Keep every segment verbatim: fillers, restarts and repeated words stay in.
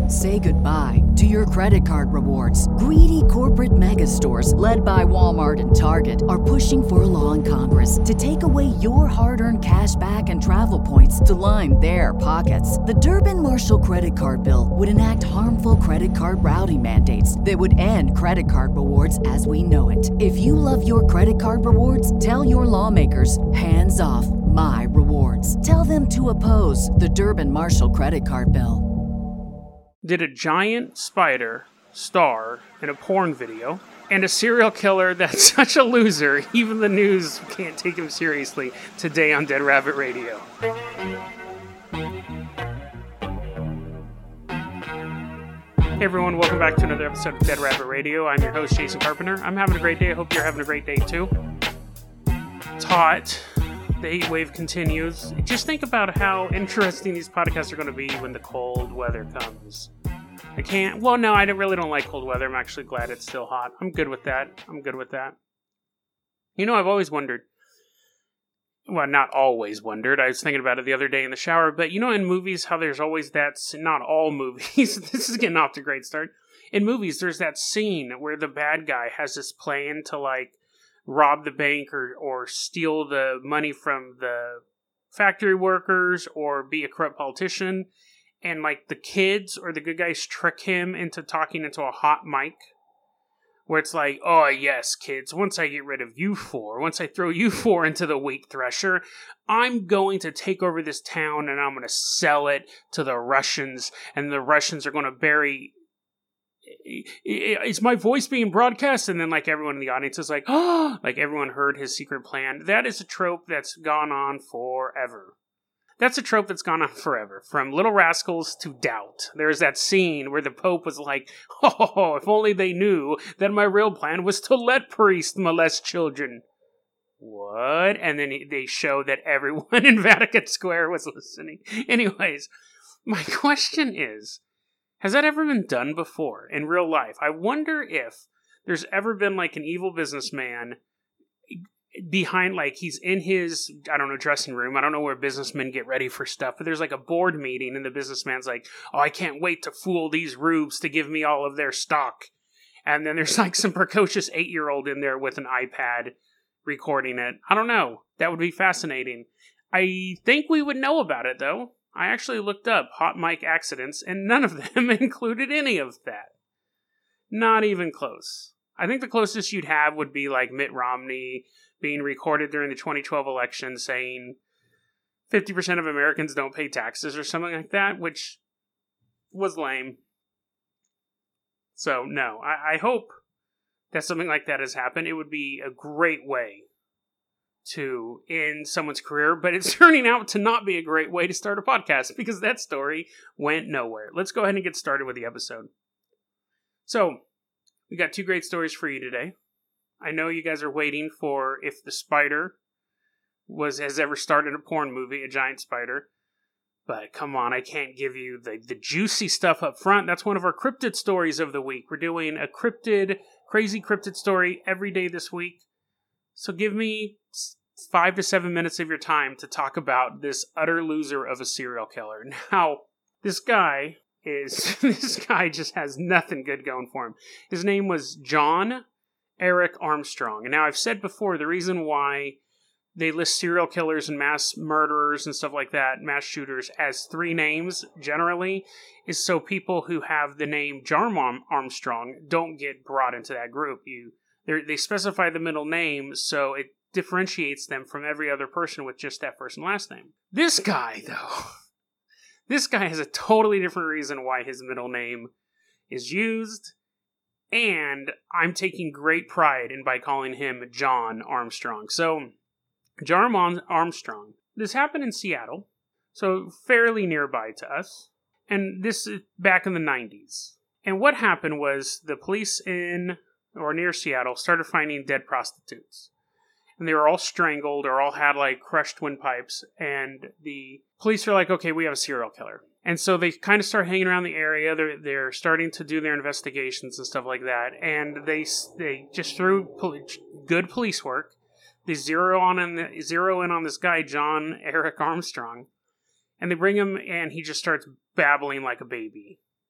Say goodbye to your credit card rewards. Greedy corporate mega stores, led by Walmart and Target, are pushing for a law in Congress to take away your hard-earned cash back and travel points to line their pockets. The Durbin-Marshall credit card bill would enact harmful credit card routing mandates that would end credit card rewards as we know it. If you love your credit card rewards, tell your lawmakers, hands off my rewards. Tell them to oppose the Durbin-Marshall credit card bill. Did a giant spider star in a porn video, and a serial killer that's such a loser, even the news can't take him seriously, today on Dead Rabbit Radio. Hey everyone, welcome back to another episode of Dead Rabbit Radio. I'm your host, Jason Carpenter. I'm having a great day. I hope you're having a great day too. It's hot. The heat wave continues. Just think about how interesting these podcasts are going to be when the cold weather comes. I can't... Well, no, I don't, really don't like cold weather. I'm actually glad it's still hot. I'm good with that. I'm good with that. You know, I've always wondered... Well, not always wondered. I was thinking about it the other day in the shower. But you know in movies how there's always that... Not all movies. This is getting off to a great start. In movies, there's that scene where the bad guy has this plan to, like, rob the bank or, or steal the money from the factory workers or be a corrupt politician. And like the kids or the good guys trick him into talking into a hot mic. Where it's like, oh yes, kids, once I get rid of you four, once I throw you four into the wheat thresher, I'm going to take over this town and I'm going to sell it to the Russians. And the Russians are going to bury... Is my voice being broadcast? And then like everyone in the audience is like, oh, like everyone heard his secret plan. That is a trope that's gone on forever. That's a trope that's gone on forever. From Little Rascals to Doubt. There's that scene where the Pope was like, oh, if only they knew that my real plan was to let priests molest children. What? And then they show that everyone in Vatican Square was listening. Anyways, my question is, has that ever been done before in real life? I wonder if there's ever been like an evil businessman behind, like he's in his, I don't know, dressing room. I don't know where businessmen get ready for stuff, but there's like a board meeting and the businessman's like, oh, I can't wait to fool these rubes to give me all of their stock. And then there's like some precocious eight-year-old in there with an iPad recording it. I don't know. That would be fascinating. I think we would know about it though. I actually looked up hot mic accidents, and none of them included any of that. Not even close. I think the closest you'd have would be like Mitt Romney being recorded during the twenty twelve election saying fifty percent of Americans don't pay taxes or something like that, which was lame. So, no. I, I hope that something like that has happened. It would be a great way to end someone's career, but it's turning out to not be a great way to start a podcast because that story went nowhere. Let's go ahead and get started with the episode. So, we got two great stories for you today. I know you guys are waiting for if the spider was has ever started a porn movie, a giant spider. But come on, I can't give you the, the juicy stuff up front. That's one of our cryptid stories of the week. We're doing a cryptid, crazy cryptid story every day this week. So give me five to seven minutes of your time to talk about this utter loser of a serial killer. Now, this guy is, this guy just has nothing good going for him. His name was John Eric Armstrong. And now I've said before, the reason why they list serial killers and mass murderers and stuff like that, mass shooters, as three names generally, is so people who have the name John Armstrong don't get brought into that group. You They're, they specify the middle name, so it differentiates them from every other person with just that first and last name. This guy, though, this guy has a totally different reason why his middle name is used, and I'm taking great pride in by calling him John Armstrong. So, John Armstrong, this happened in Seattle, so fairly nearby to us, and this is back in the nineties. And what happened was the police in or near Seattle started finding dead prostitutes. And they were all strangled or all had like crushed windpipes. And the police are like, okay, we have a serial killer. And so they kind of start hanging around the area. They're, they're starting to do their investigations and stuff like that. And they they just through poli- good police work, they zero on in, zero in on this guy, John Eric Armstrong. And they bring him and he just starts babbling like a baby.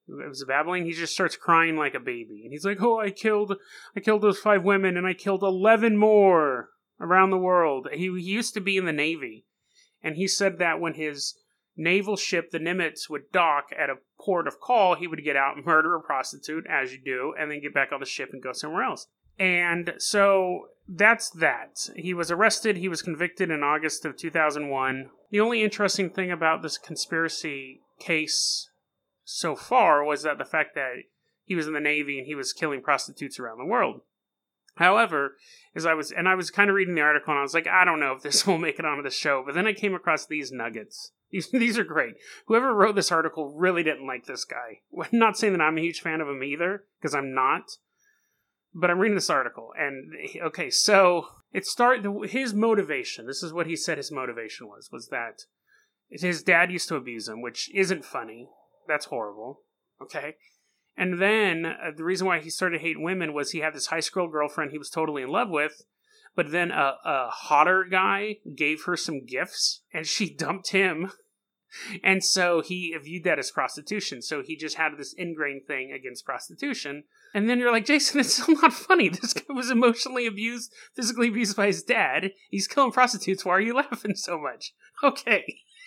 It was babbling. He just starts crying like a baby. And he's like, oh, I killed, I killed those five women and I killed eleven more around the world. He, he used to be in the Navy. And he said that when his naval ship, the Nimitz, would dock at a port of call, he would get out and murder a prostitute, as you do, and then get back on the ship and go somewhere else. And so that's that. He was arrested. He was convicted in August of two thousand one. The only interesting thing about this conspiracy case so far was that the fact that he was in the Navy and he was killing prostitutes around the world. However, as I was, and I was kind of reading the article and I was like, I don't know if this will make it onto the show, but then I came across these nuggets. These, these are great. Whoever wrote this article really didn't like this guy. I'm not saying that I'm a huge fan of him either, because I'm not. But I'm reading this article, and okay, so it started, his motivation, this is what he said his motivation was, was that his dad used to abuse him, which isn't funny. That's horrible. Okay? And then, uh, the reason why he started to hate women was he had this high school girlfriend he was totally in love with, but then a, a hotter guy gave her some gifts, and she dumped him. And so he viewed that as prostitution. So he just had this ingrained thing against prostitution. And then you're like, Jason, it's still not funny. This guy was emotionally abused, physically abused by his dad. He's killing prostitutes. Why are you laughing so much? Okay.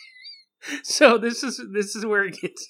So this is this is where it gets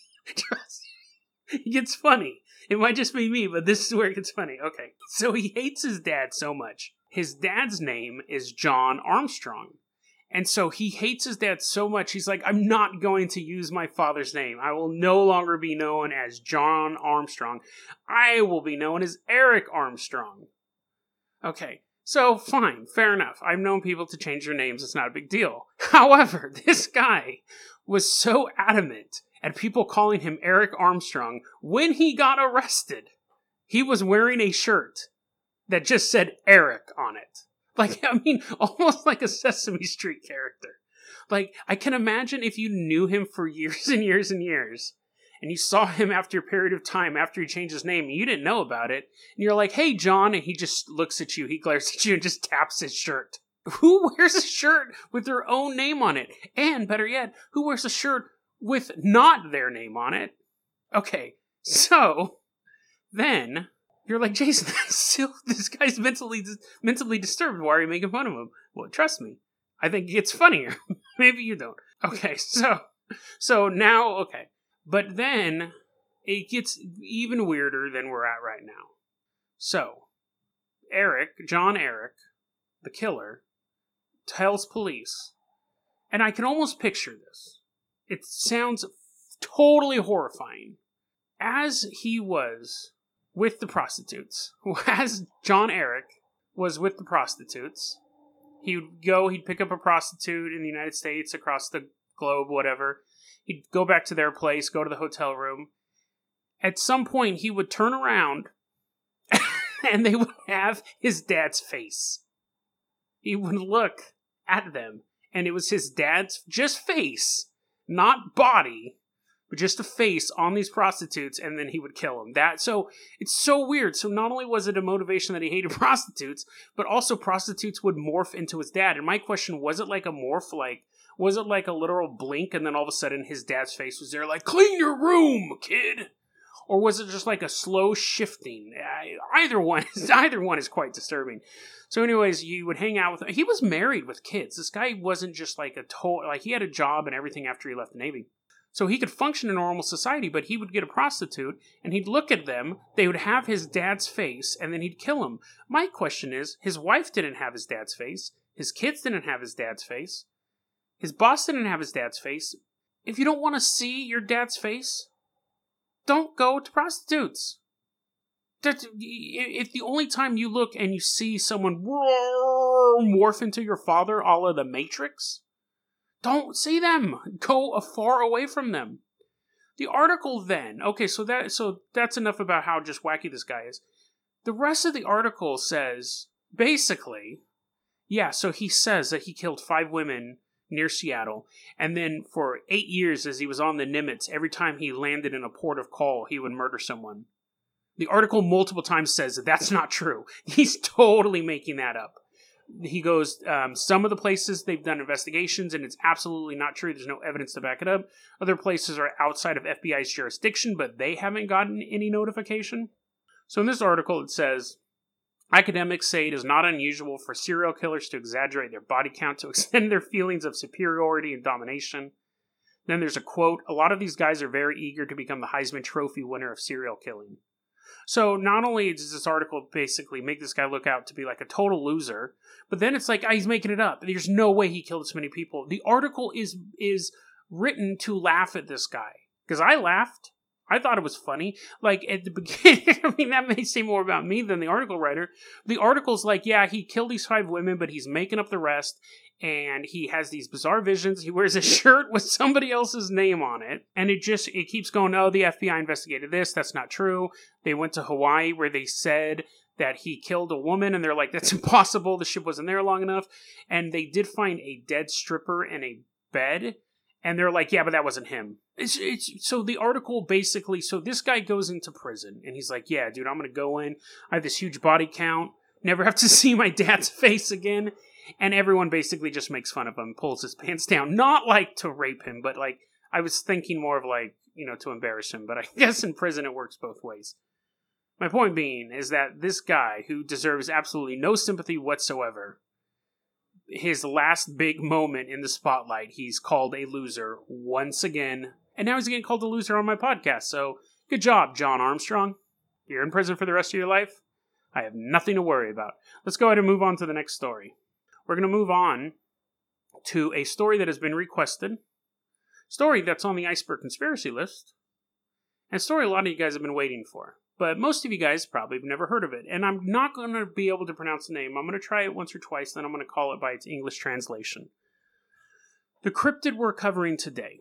it gets funny. It might just be me, but this is where it gets funny. Okay. So he hates his dad so much. His dad's name is John Armstrong. And so he hates his dad so much, he's like, I'm not going to use my father's name. I will no longer be known as John Armstrong. I will be known as Eric Armstrong. Okay, so fine, fair enough. I've known people to change their names. It's not a big deal. However, this guy was so adamant at people calling him Eric Armstrong when he got arrested. He was wearing a shirt that just said Eric on it. Like, I mean, almost like a Sesame Street character. Like, I can imagine if you knew him for years and years and years, and you saw him after a period of time after he changed his name, and you didn't know about it, and you're like, hey, John, and he just looks at you, he glares at you, and just taps his shirt. Who wears a shirt with their own name on it? And, better yet, who wears a shirt with not their name on it? Okay, so, then... You're like, Jason, still, this guy's mentally mentally disturbed. Why are you making fun of him? Well, trust me. I think it gets funnier. Maybe you don't. Okay, so so now, okay. But then, it gets even weirder than we're at right now. So, Eric, John Eric, the killer, tells police, and I can almost picture this. It sounds totally horrifying. As he was... with the prostitutes. As John Eric was with the prostitutes, he would go, he'd pick up a prostitute in the United States, across the globe, whatever. He'd go back to their place, go to the hotel room. At some point, he would turn around, and they would have his dad's face. He would look at them, and it was his dad's just face, not body, but just a face on these prostitutes, and then he would kill them. That so it's so weird. So not only was it a motivation that he hated prostitutes, but also prostitutes would morph into his dad. And my question, was it like a morph? Like, was it like a literal blink, and then all of a sudden his dad's face was there, like, clean your room, kid? Or was it just like a slow shifting? Either one, either one is quite disturbing. So anyways, you would hang out with him. He was married with kids. This guy wasn't just like a total, like he had a job and everything after he left the Navy. So he could function in normal society, but he would get a prostitute, and he'd look at them, they would have his dad's face, and then he'd kill him. My question is, his wife didn't have his dad's face, his kids didn't have his dad's face, his boss didn't have his dad's face. If you don't want to see your dad's face, don't go to prostitutes. If the only time you look and you see someone morph into your father, a la the Matrix, don't see them. Go far away from them. The article then, okay, so that so that's enough about how just wacky this guy is. The rest of the article says, basically, yeah, so he says that he killed five women near Seattle, and then for eight years as he was on the Nimitz, every time he landed in a port of call, he would murder someone. The article multiple times says that that's not true. He's totally making that up. He goes, um, some of the places they've done investigations and it's absolutely not true. There's no evidence to back it up. Other places are outside of F B I's jurisdiction, but they haven't gotten any notification. So in this article, it says, academics say it is not unusual for serial killers to exaggerate their body count to extend their feelings of superiority and domination. Then there's a quote, a lot of these guys are very eager to become the Heisman Trophy winner of serial killing. So not only does this article basically make this guy look out to be like a total loser, but then it's like, oh, he's making it up. There's no way he killed this many people. The article is is written to laugh at this guy. Because I laughed. I thought it was funny. Like, at the beginning, I mean, that may say more about me than the article writer. The article's like, yeah, he killed these five women, but he's making up the rest. And he has these bizarre visions. He wears a shirt with somebody else's name on it. And it just, it keeps going, oh, the F B I investigated this. That's not true. They went to Hawaii where they said that he killed a woman. And they're like, that's impossible. The ship wasn't there long enough. And they did find a dead stripper in a bed. And they're like, yeah, but that wasn't him. It's, it's, so the article basically, so this guy goes into prison. And he's like, yeah, dude, I'm going to go in. I have this huge body count. Never have to see my dad's face again. And everyone basically just makes fun of him, pulls his pants down. Not like to rape him, but like, I was thinking more of like, you know, to embarrass him. But I guess in prison it works both ways. My point being is that this guy, who deserves absolutely no sympathy whatsoever, his last big moment in the spotlight, he's called a loser once again. And now he's getting called a loser on my podcast. So, good job, John Armstrong. You're in prison for the rest of your life. I have nothing to worry about. Let's go ahead and move on to the next story. We're going to move on to a story that has been requested, story that's on the Iceberg Conspiracy list, and a story a lot of you guys have been waiting for. But most of you guys probably have never heard of it, and I'm not going to be able to pronounce the name. I'm going to try it once or twice, then I'm going to call it by its English translation. The cryptid we're covering today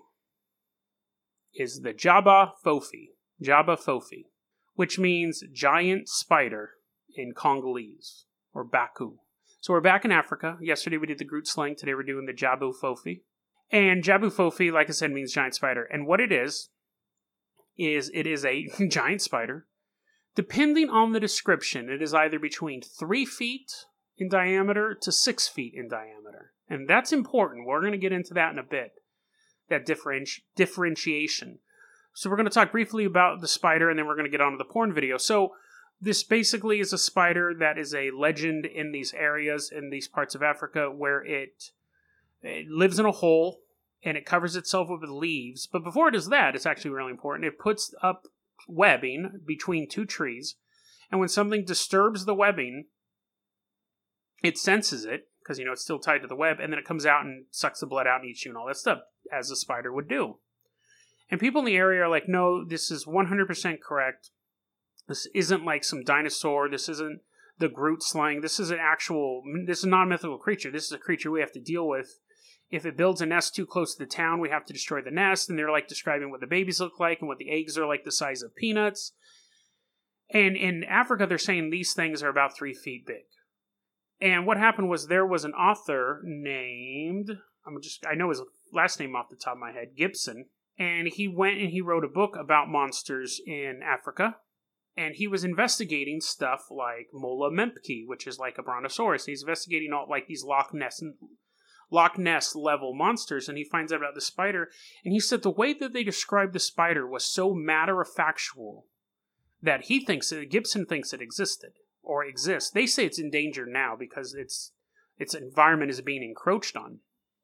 is the Jaba Fofi, Jaba Fofi, which means giant spider in Congolese, or Baku. So we're back in Africa. Yesterday we did the Groot slang. Today we're doing the Jabu Fofi. And Jabu Fofi, like I said, means giant spider. And what it is, is it is a giant spider. Depending on the description, it is either between three feet in diameter to six feet in diameter. And that's important. We're going to get into that in a bit, that differenti- differentiation. So we're going to talk briefly about the spider, and then we're going to get on to the porn video. So this basically is a spider that is a legend in these areas, in these parts of Africa, where it, it lives in a hole, and it covers itself with leaves. But before it does that, it's actually really important. It puts up webbing between two trees, and when something disturbs the webbing, it senses it, because, you know, it's still tied to the web, and then it comes out and sucks the blood out and eats you and all that stuff, as a spider would do. And people in the area are like, no, this is one hundred percent correct. This isn't like some dinosaur. This isn't the Groot slang. This is an actual, this is not a mythical creature. This is a creature we have to deal with. If it builds a nest too close to the town, we have to destroy the nest. And they're like describing what the babies look like and what the eggs are like the size of peanuts. And in Africa, they're saying these things are about three feet big. And what happened was there was an author named, I'm just, I know his last name off the top of my head, Gibson. And he went and he wrote a book about monsters in Africa. And he was investigating stuff like Mola Mempki, which is like a brontosaurus. He's investigating all like these Loch Ness Loch Ness level monsters, and he finds out about the spider. And he said the way that they described the spider was so matter-of-factual that he thinks that Gibson thinks it existed or exists. They say it's in danger now because its its environment is being encroached on.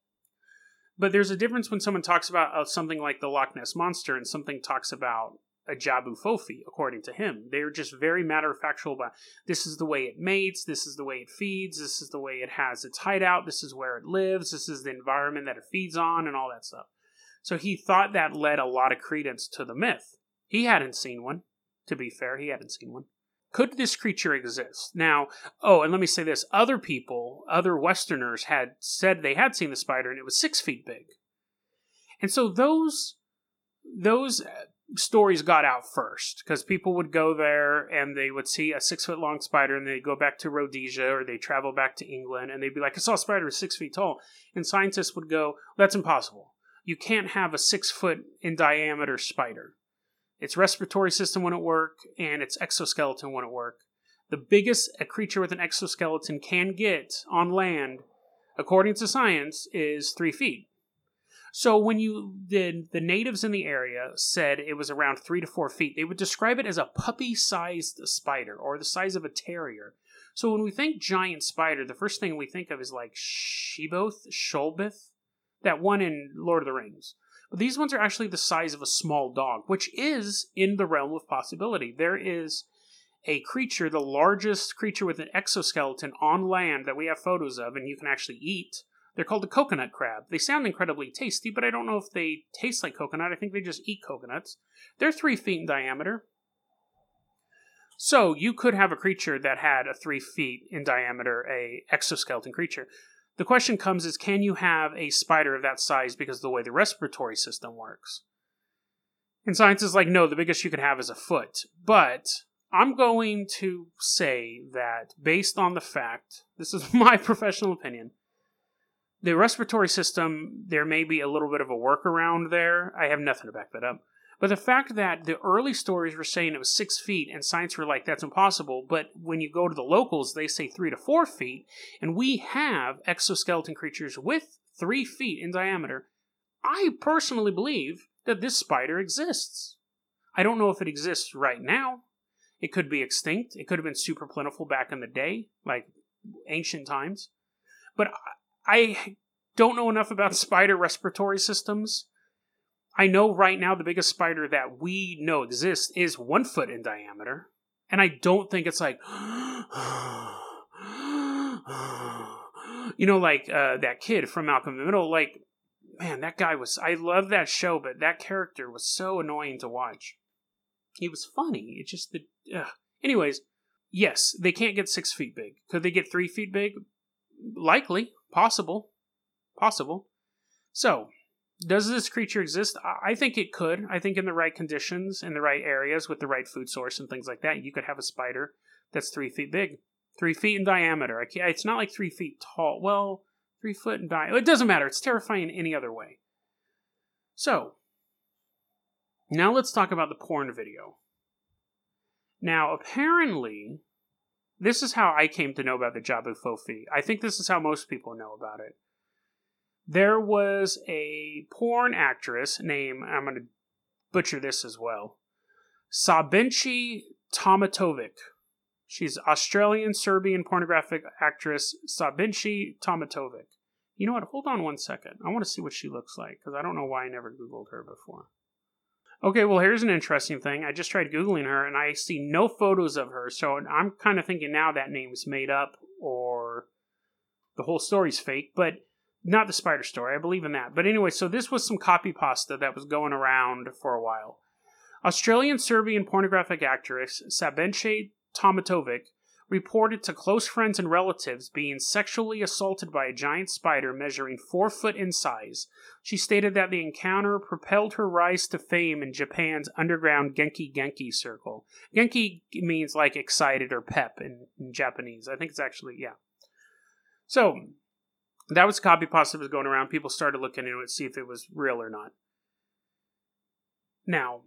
But there's a difference when someone talks about uh, something like the Loch Ness Monster and something talks about a Jabu Fofi, according to him. They're just very matter-of-factual about, this is the way it mates, this is the way it feeds, this is the way it has its hideout, this is where it lives, this is the environment that it feeds on, and all that stuff. So he thought that led a lot of credence to the myth. He hadn't seen one, to be fair, he hadn't seen one. Could this creature exist? Now, oh, and let me say this, other people, other Westerners had said they had seen the spider, and it was six feet big. And so those, those stories got out first, because people would go there and they would see a six foot long spider, and they'd go back to Rhodesia or they travel back to England and they'd be like, I saw a spider six feet tall. And scientists would go, that's impossible. You can't have a six foot in diameter spider. Its respiratory system wouldn't work and its exoskeleton wouldn't work. The biggest a creature with an exoskeleton can get on land, according to science, is three feet. So when you did, the natives in the area said it was around three to four feet. They would describe it as a puppy-sized spider, or the size of a terrier. So when we think giant spider, the first thing we think of is like Sheboth, Sholbeth, that one in Lord of the Rings. But these ones are actually the size of a small dog, which is in the realm of possibility. There is a creature, the largest creature with an exoskeleton on land that we have photos of, and you can actually eat. They're called the coconut crab. They sound incredibly tasty, but I don't know if they taste like coconut. I think they just eat coconuts. They're three feet in diameter. So you could have a creature that had a three feet in diameter, a exoskeleton creature. The question comes is, can you have a spider of that size because of the way the respiratory system works? And science is like, no, the biggest you could have is a foot. But I'm going to say that based on the fact, this is my professional opinion, the respiratory system, there may be a little bit of a workaround there. I have nothing to back that up. But the fact that the early stories were saying it was six feet and science were like, that's impossible. But when you go to the locals, they say three to four feet. And we have exoskeleton creatures with three feet in diameter. I personally believe that this spider exists. I don't know if it exists right now. It could be extinct. It could have been super plentiful back in the day, like ancient times. But I don't know enough about spider respiratory systems. I know right now the biggest spider that we know exists is one foot in diameter. And I don't think it's like, you know, like uh, that kid from Malcolm in the Middle. Like, man, that guy was, I love that show, but that character was so annoying to watch. He was funny. It just, the, uh. anyways, yes, they can't get six feet big. Could they get three feet big? Likely. Possible. Possible. So, does this creature exist? I think it could. I think in the right conditions, in the right areas, with the right food source and things like that, you could have a spider that's three feet big. Three feet in diameter. I can't, it's not like three feet tall. Well, three foot in diameter. It doesn't matter. It's terrifying any other way. So, now let's talk about the porn video. Now, apparently, this is how I came to know about the Jabu Fofi. I think this is how most people know about it. There was a porn actress named, I'm going to butcher this as well, Sabenci Tomatovic. She's Australian Serbian pornographic actress Sabenci Tomatovic. You know what? Hold on one second. I want to see what she looks like, because I don't know why I never Googled her before. Okay, well, here's an interesting thing. I just tried Googling her, and I see no photos of her, so I'm kind of thinking now that name's made up, or the whole story's fake, but not the spider story. I believe in that. But anyway, so this was some copy pasta that was going around for a while. Australian Serbian pornographic actress Sabenci Tomatovic reported to close friends and relatives being sexually assaulted by a giant spider measuring four foot in size. She stated that the encounter propelled her rise to fame in Japan's underground Genki Genki circle. Genki means like excited or pep in, in Japanese. I think it's actually, yeah. So, that was copy pasta that was going around. People started looking into it to see if it was real or not. Now,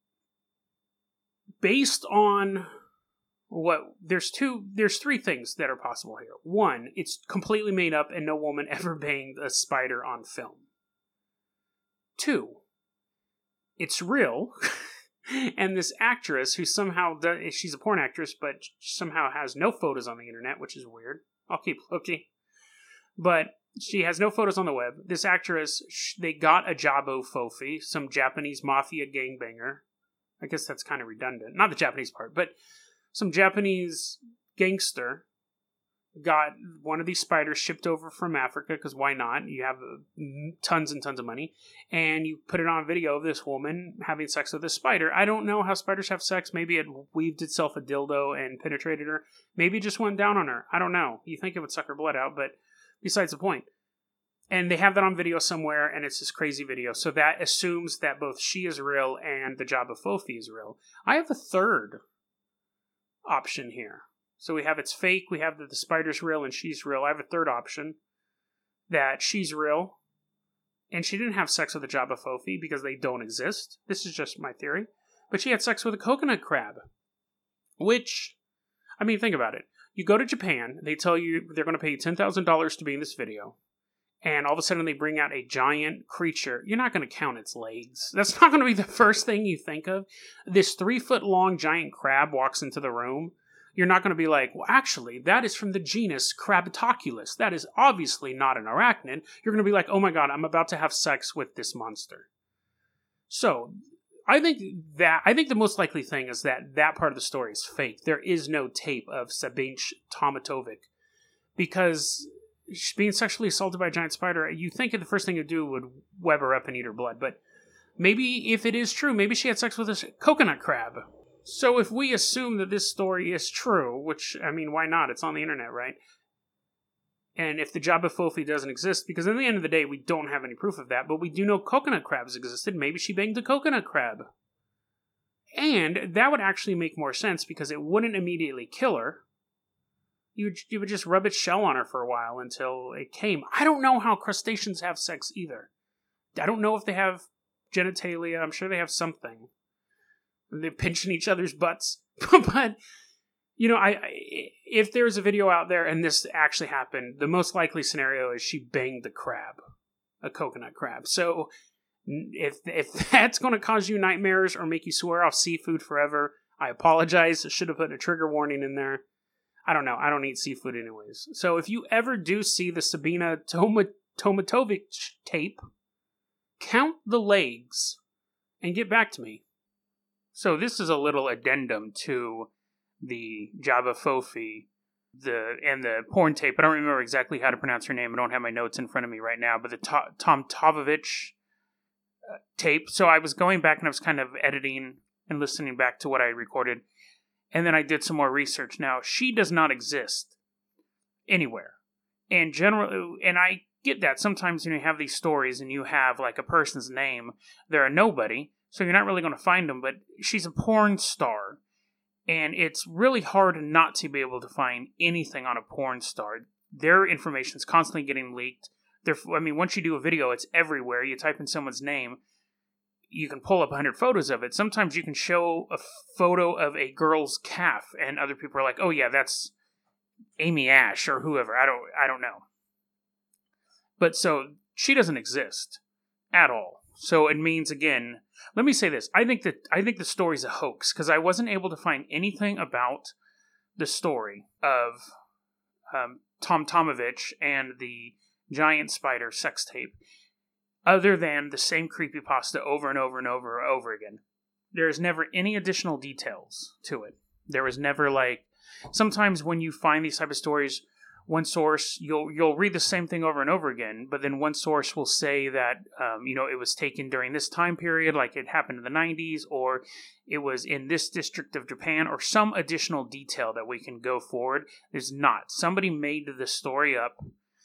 based on what there's two, there's three things that are possible here. One, it's completely made up and no woman ever banged a spider on film. Two, it's real, and this actress who somehow does, she's a porn actress, but somehow has no photos on the internet, which is weird. I'll keep looking. But she has no photos on the web. This actress, they got a Jabu Fofi, some Japanese mafia gangbanger. I guess that's kind of redundant. Not the Japanese part, but some Japanese gangster got one of these spiders shipped over from Africa, because why not? You have tons and tons of money. And you put it on video of this woman having sex with this spider. I don't know how spiders have sex. Maybe it weaved itself a dildo and penetrated her. Maybe it just went down on her. I don't know. You think it would suck her blood out, but besides the point. And they have that on video somewhere, and it's this crazy video. So that assumes that both she is real and the Jabu Fofi is real. I have a third option here. So we have it's fake, we have that the spider's real and she's real. I have a third option, that she's real, and she didn't have sex with the Jabu Fofi because they don't exist. This is just my theory. But she had sex with a coconut crab, which I mean, think about it. You go to Japan, they tell you they're going to pay you ten thousand dollars to be in this video, and all of a sudden they bring out a giant creature. You're not going to count its legs. That's not going to be the first thing you think of. This three-foot-long giant crab walks into the room. You're not going to be like, well, actually, that is from the genus Crabatoculus. That is obviously not an arachnid. You're going to be like, oh my god, I'm about to have sex with this monster. So, I think that I think the most likely thing is that that part of the story is fake. There is no tape of Sabine Tomatovic. Because being sexually assaulted by a giant spider, you think the first thing you'd do would web her up and eat her blood. But maybe if it is true, maybe she had sex with a coconut crab. So if we assume that this story is true, which, I mean, why not? It's on the internet, right? And if the Jabba Fofi doesn't exist, because at the end of the day, we don't have any proof of that, but we do know coconut crabs existed, maybe she banged a coconut crab. And that would actually make more sense, because it wouldn't immediately kill her. You would, you would just rub its shell on her for a while until it came. I don't know how crustaceans have sex either. I don't know if they have genitalia. I'm sure they have something. They're pinching each other's butts. But, you know, I, I if there's a video out there and this actually happened, the most likely scenario is she banged the crab. A coconut crab. So, if if that's going to cause you nightmares or make you swear off seafood forever, I apologize. I should have put a trigger warning in there. I don't know. I don't eat seafood anyways. So, if you ever do see the Sabina Toma, Tomatovic tape, count the legs and get back to me. So this is a little addendum to the Jabba Fofi, the and the porn tape. I don't remember exactly how to pronounce her name. I don't have my notes in front of me right now. But the to- Tom Tovovich uh, tape. So I was going back and I was kind of editing and listening back to what I recorded. And then I did some more research. Now, she does not exist anywhere. And generally, and I get that. Sometimes when you have these stories and you have like a person's name, they're a nobody. So you're not really going to find them, but she's a porn star. And it's really hard not to be able to find anything on a porn star. Their information is constantly getting leaked. They're, I mean, once you do a video, it's everywhere. You type in someone's name, you can pull up one hundred photos of it. Sometimes you can show a photo of a girl's calf, and other people are like, oh yeah, that's Amy Ash or whoever. I don't, I don't know. But so, she doesn't exist at all. So it means, again, let me say this. I think that I think the story's a hoax, because I wasn't able to find anything about the story of um, Tom Tomovich and the giant spider sex tape, other than the same creepypasta over and over and over and over again. There is never any additional details to it. There was never, like, sometimes when you find these type of stories, one source, you'll you'll read the same thing over and over again, but then one source will say that, um, you know, it was taken during this time period, like it happened in the nineties, or it was in this district of Japan, or some additional detail that we can go forward. There's not. Somebody made the story up,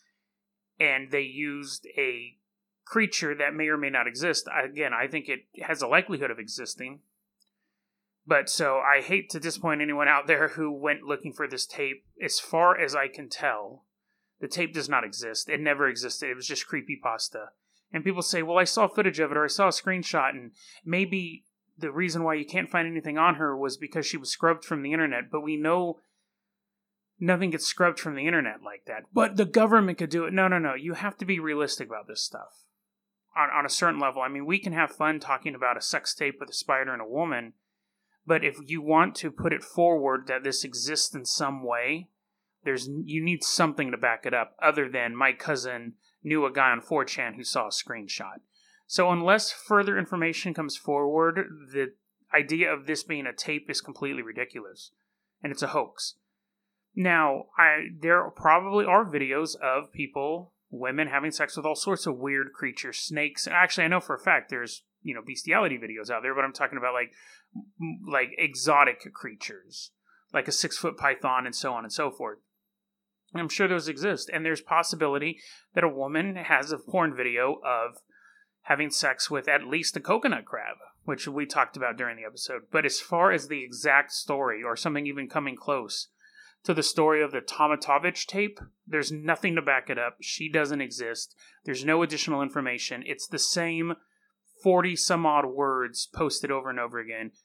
and they used a creature that may or may not exist. Again, I think it has a likelihood of existing. But so I hate to disappoint anyone out there who went looking for this tape. As far as I can tell, the tape does not exist. It never existed. It was just creepypasta. And people say, well, I saw footage of it, or I saw a screenshot, and maybe the reason why you can't find anything on her was because she was scrubbed from the internet. But we know nothing gets scrubbed from the internet like that. But the government could do it. No, no, no. You have to be realistic about this stuff. On, on a certain level. I mean, we can have fun talking about a sex tape with a spider and a woman, but if you want to put it forward that this exists in some way, there's you need something to back it up, other than my cousin knew a guy on four chan who saw a screenshot. So unless further information comes forward, the idea of this being a tape is completely ridiculous. And it's a hoax. Now, I there probably are videos of people, women, having sex with all sorts of weird creatures, snakes. Actually, I know for a fact there's, you know, bestiality videos out there, but I'm talking about like like exotic creatures, like a six-foot python and so on and so forth. I'm sure those exist, and there's possibility that a woman has a porn video of having sex with at least a coconut crab, which we talked about during the episode. But as far as the exact story, or something even coming close to the story of the Tomatovich tape, there's nothing to back it up. She doesn't exist. There's no additional information. It's the same forty some odd words posted over and over again.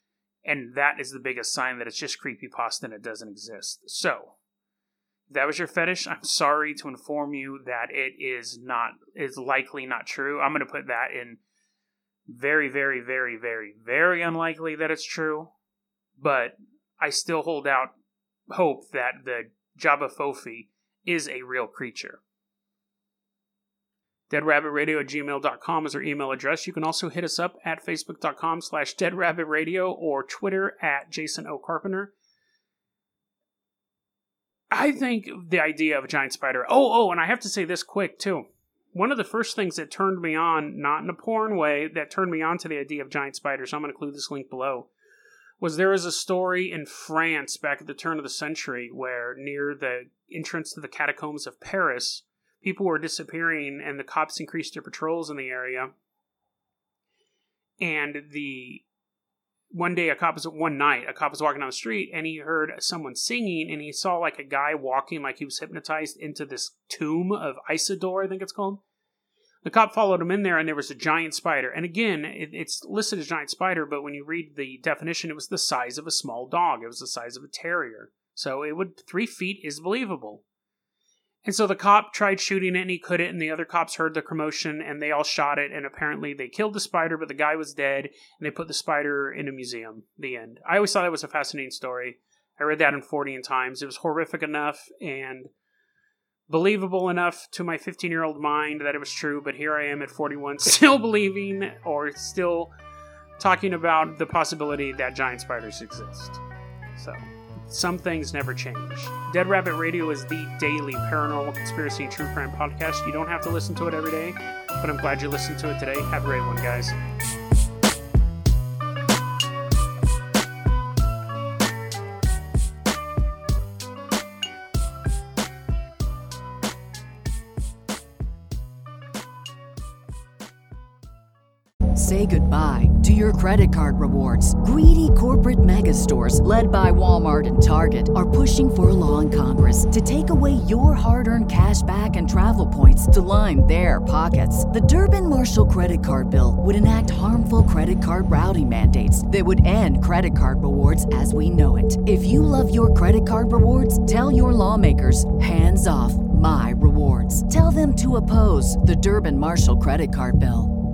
And that is the biggest sign that it's just creepypasta and it doesn't exist. So, if that was your fetish, I'm sorry to inform you that it is not, is likely not true. I'm going to put that in very, very, very, very, very unlikely that it's true. But I still hold out hope that the Jabba Fofi is a real creature. deadrabbitradio at gmail dot com is our email address. You can also hit us up at facebook.com slash deadrabbitradio or Twitter at Jason O. Carpenter. I think the idea of a giant spider... Oh, oh, and I have to say this quick, too. One of the first things that turned me on, not in a porn way, that turned me on to the idea of giant spiders, so I'm going to include this link below, was there was a story in France back at the turn of the century where near the entrance to the catacombs of Paris, people were disappearing and the cops increased their patrols in the area. And the one day, a cop was, one night, a cop was walking down the street and he heard someone singing and he saw like a guy walking like he was hypnotized into this tomb of Isidore, I think it's called. The cop followed him in there and there was a giant spider. And again, it, it's listed as giant spider, but when you read the definition, it was the size of a small dog. It was the size of a terrier. So it would, three feet is believable. And so the cop tried shooting it and he couldn't, and the other cops heard the commotion and they all shot it, and apparently they killed the spider, but the guy was dead, and they put the spider in a museum. The end. I always thought that was a fascinating story. I read that in forty times. It was horrific enough and believable enough to my fifteen-year-old mind that it was true, but here I am at forty-one still believing or still talking about the possibility that giant spiders exist. So... some things never change. Dead Rabbit Radio is the daily paranormal conspiracy and true crime podcast. You don't have to listen to it every day, but I'm glad you listened to it today. Have a great one, guys. Say goodbye to your credit card rewards. Greedy corporate mega stores, led by Walmart and Target, are pushing for a law in Congress to take away your hard-earned cash back and travel points to line their pockets. The Durbin-Marshall credit card bill would enact harmful credit card routing mandates that would end credit card rewards as we know it. If you love your credit card rewards, tell your lawmakers, hands off my rewards. Tell them to oppose the Durbin-Marshall credit card bill.